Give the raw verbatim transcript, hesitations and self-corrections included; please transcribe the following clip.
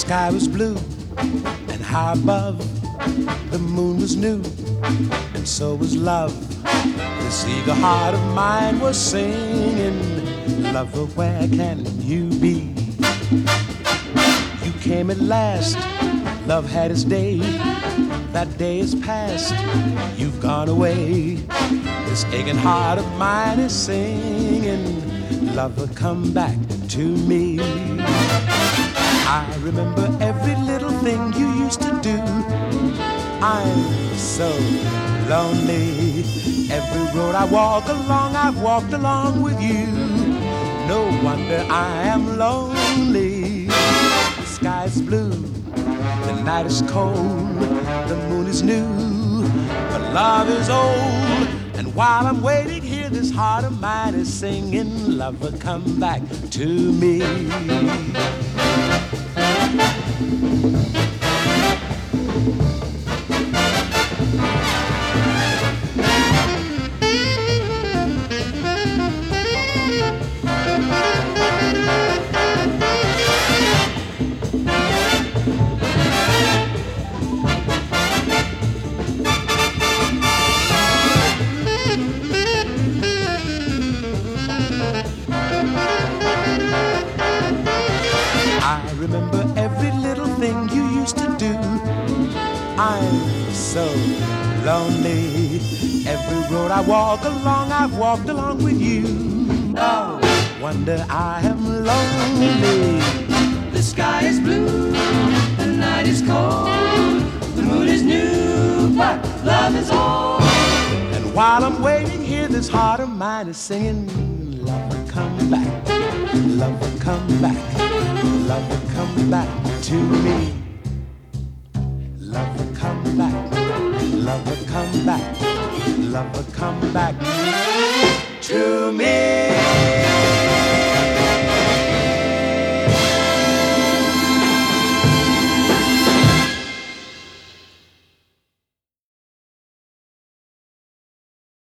sky was blue, and high above the moon was new, and so was love. This eager heart of mine was singing, lover, where can you be? You came at last, love had its day. That day is past, you've gone away. This aching heart of mine is singing, lover, come back to me. I remember every little thing you used to do. I'm so lonely. Every road I walk along, I've walked along with you. No wonder I am lonely. The sky's blue, the night is cold, the moon is new, but love is old. And while I'm waiting here, this heart of mine is singing, lover, come back to me. Remember every little thing you used to do. I'm so lonely. Every road I walk along, I've walked along with you. No wonder I am lonely. The sky is blue, the night is cold, the moon is new, but love is old. And while I'm waiting here, this heart of mine is singing, lover, come back, lover, come back, lover, come back to me. Lover, come back, lover, come back, lover, come back to me.